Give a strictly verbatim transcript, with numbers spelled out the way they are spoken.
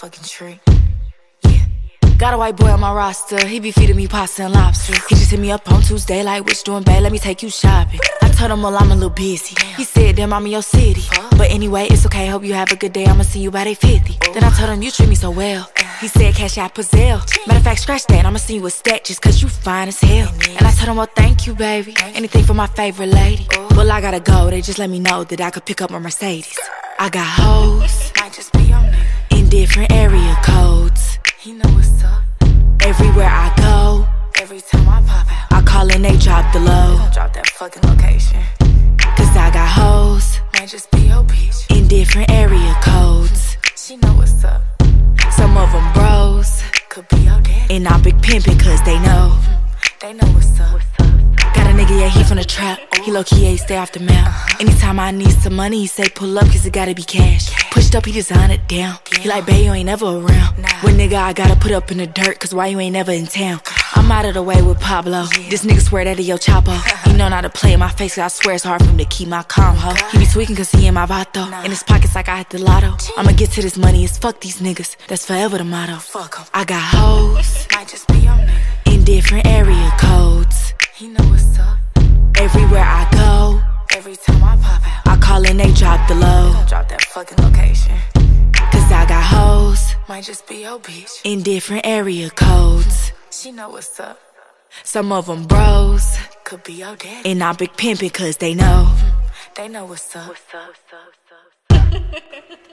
fucking trick. Yeah. Got a white boy on my roster, he be feeding me pasta and lobster. He just hit me up on Tuesday like, what you doing, babe? Let me take you shopping. I told him, well, I'm a little busy. He said, damn, I'm in your city. But anyway, it's okay, hope you have a good day. I'ma see you by day fifty. Then I told him, you treat me so well. He said, cash out Pazelle. Matter of fact, scratch that, I'ma see you a stack just cause you fine as hell. And I told him, well, thank you, baby. Anything for my favorite lady. Well, I gotta go, they just let me know that I could pick up my Mercedes. I got hoes, might just be on there, in different area codes. He know what's up. Everywhere I go, every time I pop out, I call and they drop the low. Don't drop that fucking location. Cause I got hoes, might just be your bitch, in different area codes. She know what's up. Some of them bros, could be your daddy. And I'm big pimpin' cause they know. They know what's up. Got a nigga, yeah, he from the trap. He low-key, yeah, he stay off the map. Anytime I need some money, he say pull up cause it gotta be cash. Pushed up, he design it down. He like, babe, you ain't never around. When nigga, I gotta put up in the dirt cause why you ain't never in town? I'm out of the way with Pablo. This nigga swear that he yo Chapo. He know not to play in my face cause I swear it's hard for him to keep my calm, ho. He be tweaking cause he in my vato. In his pockets like I hit the lotto. I'ma get to this money, it's fuck these niggas. That's forever the motto. I got hoes, might just be on there, in different area codes. He know what's up. Everywhere I go, every time I pop out, I call and they drop the low. Don't drop that fucking location. Cause I got hoes, might just be your bitch, in different area codes. She know what's up. Some of them bros, could be your daddy. And I'm big pimpin' cause they know. They know what's up. What's up, what's up, what's up.